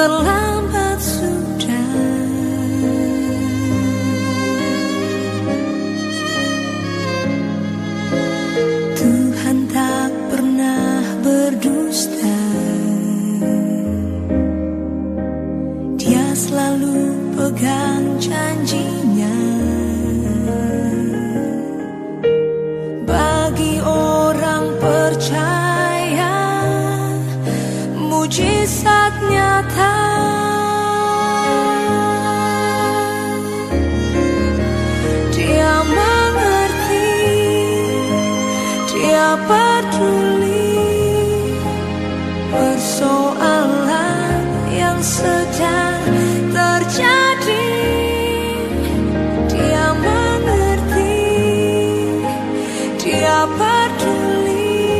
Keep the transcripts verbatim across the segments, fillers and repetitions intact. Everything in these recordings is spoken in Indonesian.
terlambat sudah. Tuhan tak pernah berdusta, Dia selalu pegang janjinya. Bagi orang percaya, mujizat nyata. Dia mengerti, Dia peduli persoalan yang sedang terjadi. Dia mengerti, Dia peduli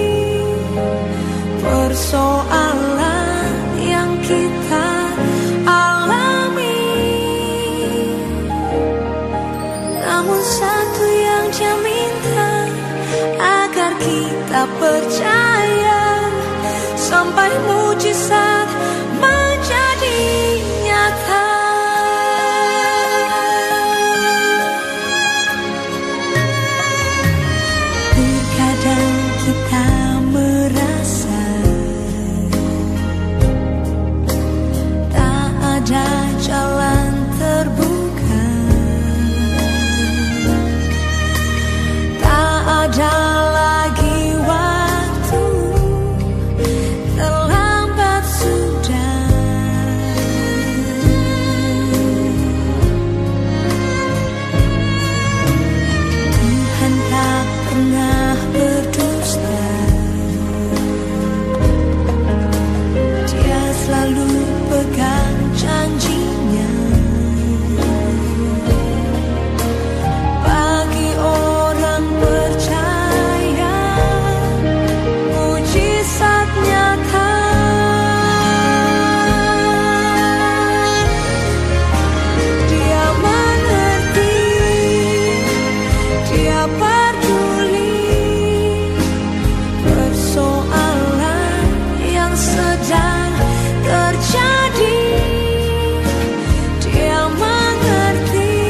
persoalan yang kita alami. Namun satu yang Dia minta, agar kita percaya sampai mujizat menjadi nyata. Terkadang kita merasa tak ada jalan terbuka, tak ada lagi waktu, terlambat sudah. Tuhan tak pernah berdusta, Dia selalu pegang janjinya. Bagi orang percaya, mujizat nyata. Dia mengerti, Dia peduli persoalan yang sedang terjadi. Dia mengerti,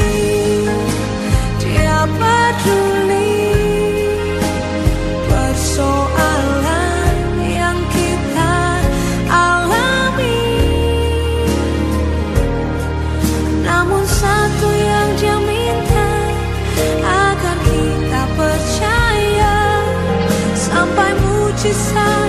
Dia peduli persoalan yang kita alami. Namun satu yang Dia minta, agar kita percaya sampai mujizat